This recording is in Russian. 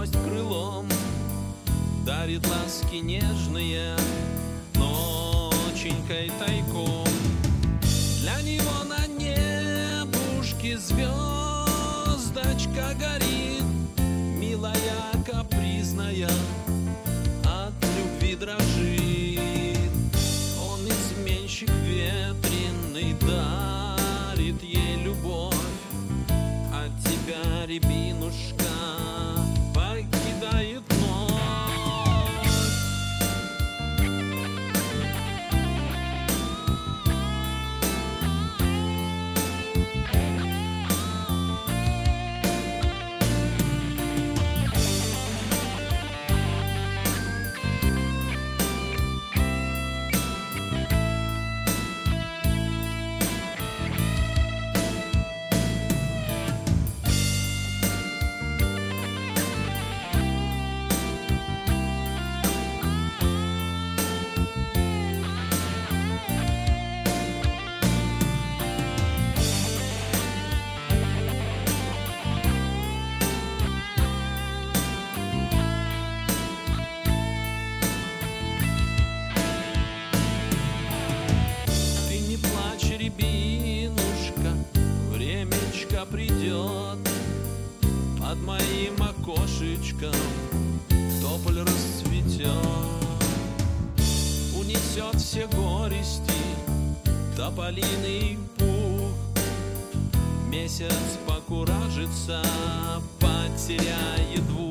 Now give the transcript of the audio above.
гость крылом дарит ласки нежные ноченькой тайком. Для него на небушке звездочка горит, милая, капризная, от любви дрожит. Он изменщик ветреный, дарит ей любовь, от тебя, рябинушка, покидает ночь. Рябинушка, времечко придет, под моим окошечком тополь расцветет, унесет все горести тополиный пух. Месяц покуражится, потеряет двух.